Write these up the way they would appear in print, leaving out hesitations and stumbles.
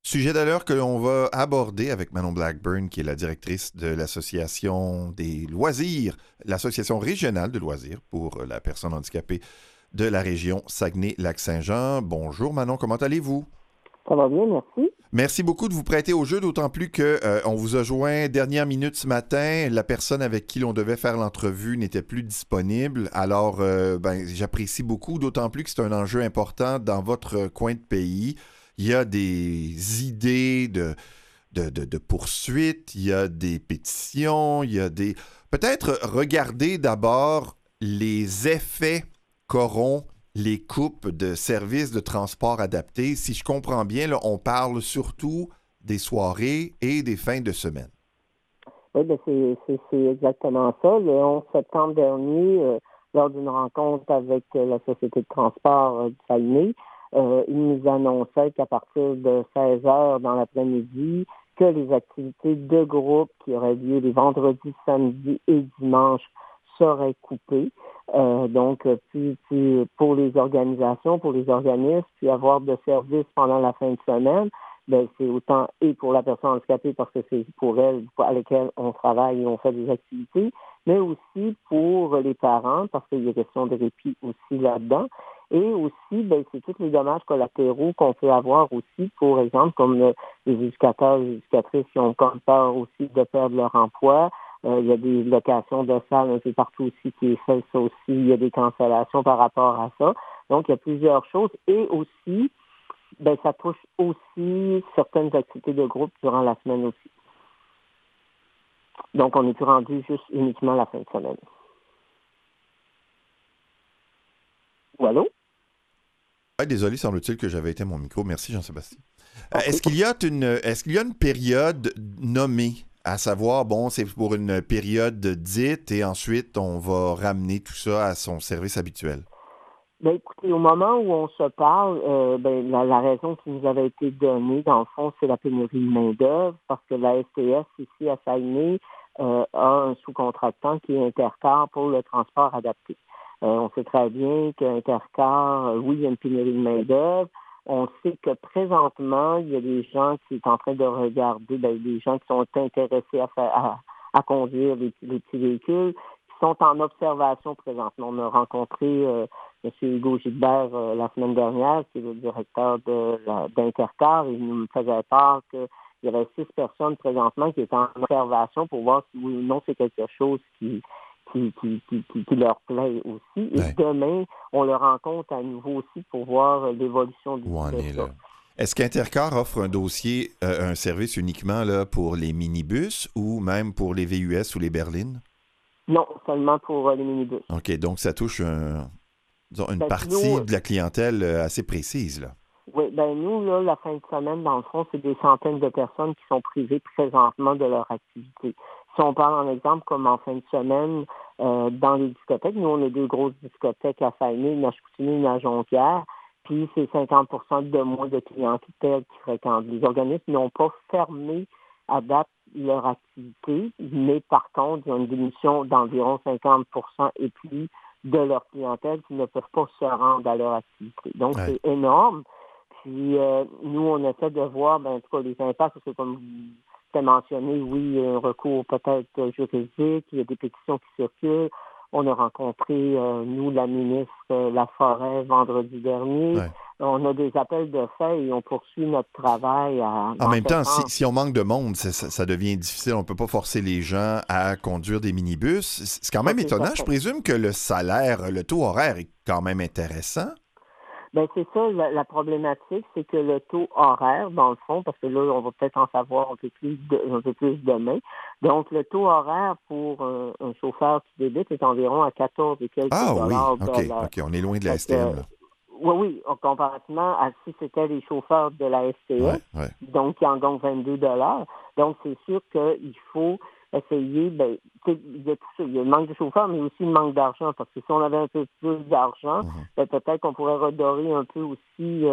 Sujet d'heure que l'on va aborder avec Manon Blackburn, qui est la directrice de l'Association des loisirs, l'Association régionale de loisirs pour la personne handicapée de la région Saguenay-Lac-Saint-Jean. Bonjour Manon, comment allez-vous? Ça va bien, merci. Merci beaucoup de vous prêter au jeu, d'autant plus que on vous a joint dernière minute ce matin. La personne avec qui l'on devait faire l'entrevue n'était plus disponible. Alors, j'apprécie beaucoup, d'autant plus que c'est un enjeu important dans votre coin de pays. Il y a des idées de poursuites, il y a des pétitions, il y a des... Peut-être regarder d'abord les effets qu'auront les coupes de services de transport adaptés. Si je comprends bien, là, on parle surtout des soirées et des fins de semaine. Oui, ben c'est exactement ça. Le 11 septembre dernier, lors d'une rencontre avec la Société de transport du Saguenay, ils nous annonçaient qu'à partir de 16 heures dans l'après-midi, que les activités de groupe qui auraient lieu les vendredis, samedis et dimanches seraient coupées. Plus pour les organisations, pour les organismes, puis avoir de services pendant la fin de semaine. Ben, c'est autant et pour la personne handicapée parce que c'est pour elle à laquelle on travaille et on fait des activités, mais aussi pour les parents parce qu'il y a question de répit aussi là-dedans. Et aussi, ben, c'est tous les dommages collatéraux qu'on peut avoir aussi, pour exemple, comme les éducateurs et les éducatrices qui ont comme peur aussi de perdre leur emploi. Il y a des locations de salles un peu partout aussi qui est fait ça aussi. Il y a des cancellations par rapport à ça. Donc, il y a plusieurs choses. Et aussi, ben, ça touche aussi certaines activités de groupe durant la semaine aussi. Donc, on n'est plus rendu juste uniquement la fin de semaine. Ou allô? Ah, désolé, semble-t-il que j'avais éteint mon micro. Merci Jean-Sébastien. OK. Est-ce qu'il y a une période nommée, à savoir, bon, c'est pour une période dite et ensuite on va ramener tout ça à son service habituel? Ben, écoutez, au moment où on se parle, ben, la raison qui nous avait été donnée, dans le fond, c'est la pénurie de main-d'œuvre, parce que la STS, ici à Saguenay, a un sous-contractant qui est Intercar pour le transport adapté. On sait très bien qu'Intercar, oui, il y a une pénurie de main-d'œuvre. On sait que présentement, il y a des gens qui sont en train de regarder, ben, des gens qui sont intéressés à conduire les petits véhicules, qui sont en observation présentement. On a rencontré M. Hugo Gilbert la semaine dernière, qui est le directeur d'Intercar, et il nous faisait part qu'il y avait 6 personnes présentement qui étaient en observation pour voir si oui ou non c'est quelque chose qui leur plaît aussi. Et Ouais. demain, on le rencontre à nouveau aussi pour voir l'évolution Où en de est ça. là? Est-ce qu'Intercar offre un dossier, un service uniquement là, pour les minibus ou même pour les VUS ou les berlines? Non, seulement pour les minibus. OK, donc ça touche disons, une Ben, nous, partie de la clientèle assez précise, là. oui, ben nous, là, la fin de semaine, dans le fond, c'est des centaines de personnes qui sont privées présentement de leur activité. Si on parle en exemple comme en fin de semaine, dans les discothèques, nous, on a deux grosses discothèques à Saguenay, une à Chicoutimi, une à Jonquière, puis c'est 50% de moins de clientèle qui fréquentent. Les organismes n'ont pas fermé à date leur activité, mais par contre, il y a une diminution d'environ 50% et plus de leur clientèle qui ne peuvent pas se rendre à leur activité. Donc, Ouais. c'est énorme. Puis nous, on essaie de voir, ben, en tout cas, les impacts, parce que comme c'était mentionné, oui, il y a un recours peut-être juridique, il y a des pétitions qui circulent. On a rencontré, nous, la ministre Laforêt vendredi dernier. Ouais. On a des appels de fait et on poursuit notre travail En dans même ce temps, sens. si on manque de monde, ça devient difficile. On ne peut pas forcer les gens à conduire des minibus. C'est quand Ça, même c'est étonnant. Je certain. présume que le salaire, le taux horaire est quand même intéressant. Ben c'est ça, la problématique, c'est que le taux horaire, dans le fond, parce que là, on va peut-être en savoir un peu plus demain. Donc, le taux horaire pour un chauffeur qui débute est environ à 14 et quelques Ah oui, dollars de OK, l'heure. OK. On est loin de la Fait STM, que, là. oui, oui, comparativement à si c'était les chauffeurs de la Ouais, STS, ouais. donc qui en gagnent 22 dollars. Donc, c'est sûr qu'il faut essayer, ben, il y a tout ça, il y a le manque de chauffeurs, mais aussi le manque d'argent, parce que si on avait un peu plus d'argent, Mhm. ben, peut-être qu'on pourrait redorer un peu aussi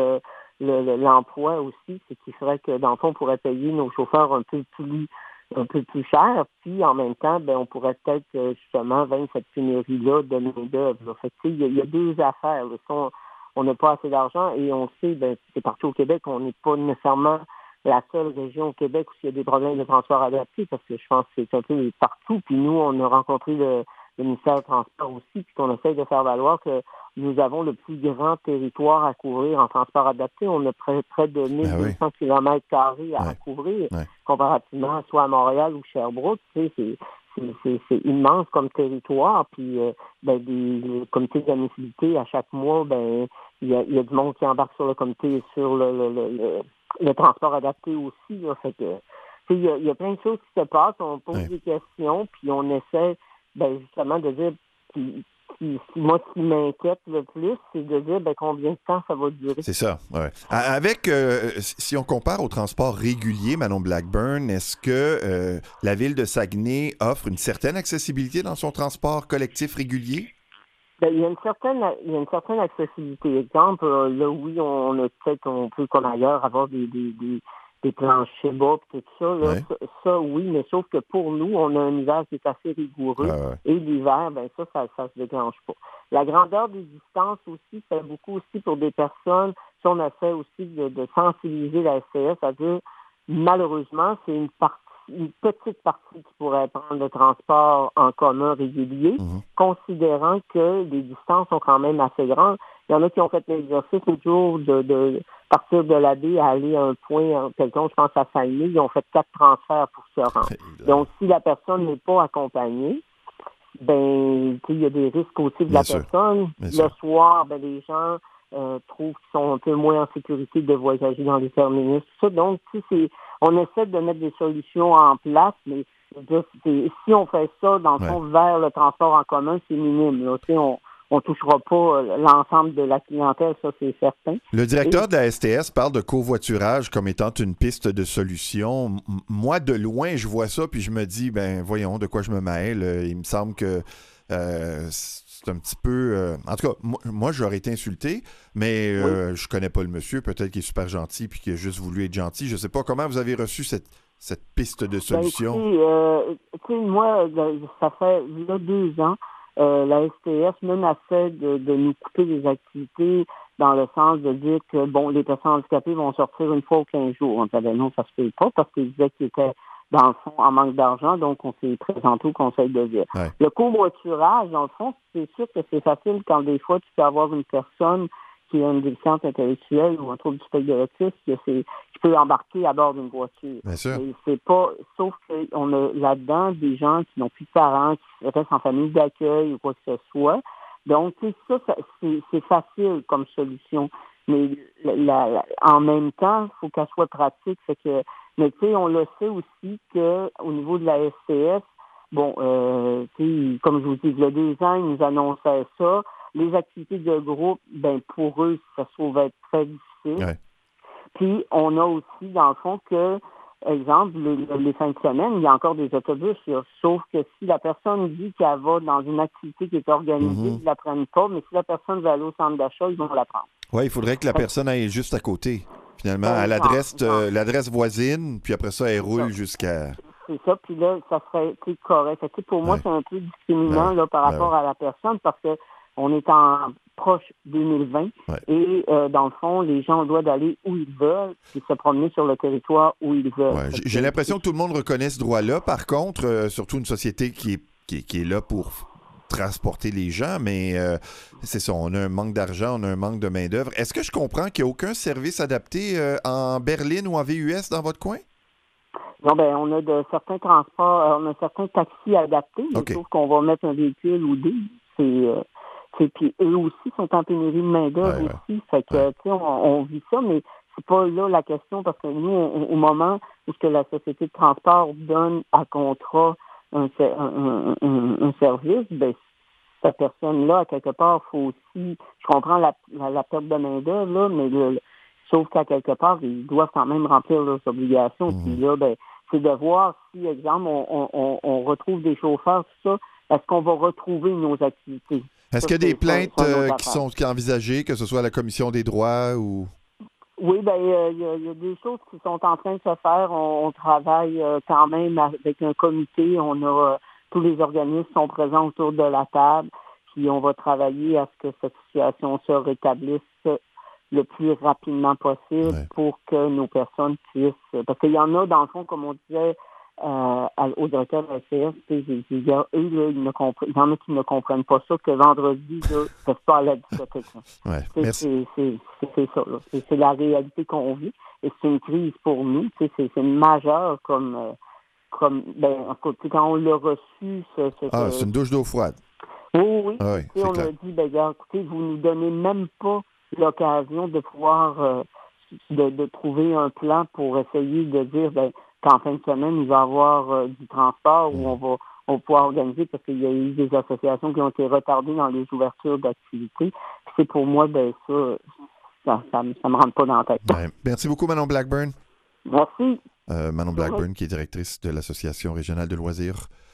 l'emploi aussi, ce qui ferait que, dans le fond, on pourrait payer nos chauffeurs un peu plus cher, puis en même temps, ben, on pourrait peut-être justement vaincre cette pénurie-là de main-d'œuvre. Là. Fait que, tu sais, il y a deux affaires. Là. On n'a pas assez d'argent et on sait, ben, c'est partout au Québec, on n'est pas nécessairement la seule région au Québec où il y a des problèmes de transport adapté, parce que je pense que c'est un peu partout. Puis nous, on a rencontré le ministère du Transport aussi, puis qu'on essaie de faire valoir que nous avons le plus grand territoire à couvrir en transport adapté. On a près de 1200 km carrés à couvrir, comparativement soit à Montréal ou Sherbrooke. Tu sais, c'est immense comme territoire. Puis, des comités d'admissibilité, à chaque mois, il y a du monde qui embarque sur le comité sur le transport adapté aussi. Là. Fait que, il y a plein de choses qui se passent. On pose des questions, puis on essaie justement de dire... Moi, ce qui m'inquiète le plus, c'est de dire combien de temps ça va durer. C'est ça, oui. Avec, si on compare au transport régulier, Manon Blackburn, est-ce que la ville de Saguenay offre une certaine accessibilité dans son transport collectif régulier? Il y a une certaine accessibilité. Exemple, là, oui, on peut, comme ailleurs, avoir des planchers bas et tout ça. Là, ça, oui, mais sauf que pour nous, on a un hiver qui est assez rigoureux. Et l'hiver, ça se déclenche pas. La grandeur des distances aussi, c'est beaucoup aussi pour des personnes. Si on essaie aussi de sensibiliser la STS, c'est-à-dire, malheureusement, c'est une petite partie qui pourrait prendre le transport en commun régulier, considérant que les distances sont quand même assez grandes. Il y en a qui ont fait l'exercice le jour de partir de la baie à aller à un point quelconque, je pense à Saguenay, ils ont fait 4 transferts pour se rendre. Donc, si la personne n'est pas accompagnée, il y a des risques aussi de la personne. Le soir, les gens trouvent qu'ils sont un peu moins en sécurité de voyager dans les terminus. Tout ça. Donc, on essaie de mettre des solutions en place, mais si on fait ça, dans le fond, vers le transport en commun, c'est minime. Là. On ne touchera pas l'ensemble de la clientèle, ça, c'est certain. Le directeur de la STS parle de covoiturage comme étant une piste de solution. Moi, de loin, je vois ça, puis je me dis, voyons, de quoi je me mêle. Il me semble que c'est un petit peu... en tout cas, moi, j'aurais été insulté, mais je connais pas le monsieur. Peut-être qu'il est super gentil, puis qu'il a juste voulu être gentil. Je sais pas comment vous avez reçu cette piste de solution. Moi, ça fait 2 ans. La STS même a fait de nous couper des activités dans le sens de dire que, les personnes handicapées vont sortir une fois aux 15 jours. On savait non, ça se fait pas parce qu'ils disaient qu'ils étaient, dans le fond, en manque d'argent, donc on s'est présenté au conseil de ville. Le covoiturage, dans le fond, c'est sûr que c'est facile quand des fois tu peux avoir une personne qui a une déficience intellectuelle ou un trouble du spectre de l'autisme, qui peut embarquer à bord d'une voiture. Bien sûr. Et c'est pas, sauf qu'on a là-dedans des gens qui n'ont plus de parents, qui restent en famille d'accueil ou quoi que ce soit. Donc, ça c'est facile comme solution. Mais en même temps, il faut qu'elle soit pratique. Mais on le sait aussi qu'au niveau de la STS, comme je vous dis, il y a 2 ans, ils nous annonçaient ça. Les activités de groupe, pour eux, ça se trouve être très difficile. Puis, on a aussi, dans le fond, que, exemple, les fins de semaine, il y a encore des autobus, là. Sauf que si la personne dit qu'elle va dans une activité qui est organisée, ils ne la prennent pas, mais si la personne va aller au centre d'achat, ils vont la prendre. Oui, il faudrait que la personne aille juste à côté, finalement, à l'adresse voisine, puis après ça, elle roule jusqu'à... C'est ça, puis là, ça serait correct. Pour moi, c'est un peu discriminant par rapport à la personne, parce que on est en proche 2020 et dans le fond, les gens doivent aller où ils veulent et se promener sur le territoire où ils veulent. J'ai l'impression que tout le monde reconnaît ce droit-là. Par contre, surtout une société qui est là pour transporter les gens, mais c'est ça, on a un manque d'argent, on a un manque de main-d'œuvre. Est-ce que je comprends qu'il n'y a aucun service adapté en berline ou en VUS dans votre coin? Non, on a de certains transports, on a certains taxis adaptés, sauf qu'on va mettre un véhicule ou deux. Puis eux aussi sont en pénurie de main-d'œuvre aussi. Fait que, on vit ça, mais c'est pas là la question, parce que nous, au moment où que la société de transport donne à contrat un service, cette personne-là, à quelque part, faut aussi, je comprends la perte de main-d'œuvre, là, mais sauf qu'à quelque part, ils doivent quand même remplir leurs obligations. Puis là, c'est de voir si, exemple, on retrouve des chauffeurs, tout ça, est-ce qu'on va retrouver nos activités? Est-ce qu'il y a des plaintes qui sont envisagées, que ce soit à la Commission des droits ou... Oui, il y a des choses qui sont en train de se faire. On travaille quand même avec un comité. On a tous les organismes sont présents autour de la table. Puis on va travailler à ce que cette situation se rétablisse le plus rapidement possible pour que nos personnes puissent... Parce qu'il y en a, dans le fond, comme on disait au directeur de la SCS, il y en a qui ne comprennent pas ça, que vendredi, là, ça se passe à la discothèque. C'est ça, là. C'est la réalité qu'on vit. Et c'est une crise pour nous. C'est majeur comme en tout cas, quand on l'a reçu... c'est une douche d'eau froide. Oui. On clair. a dit, écoutez, vous nous donnez même pas l'occasion de pouvoir de trouver un plan pour essayer de dire qu'en fin de semaine, il va y avoir du transport où on va pouvoir organiser, parce qu'il y a eu des associations qui ont été retardées dans les ouvertures d'activités. C'est pour moi, ça me rentre pas dans la tête. Merci beaucoup, Manon Blackburn. Merci. Manon Blackburn, qui est directrice de l'Association régionale de loisirs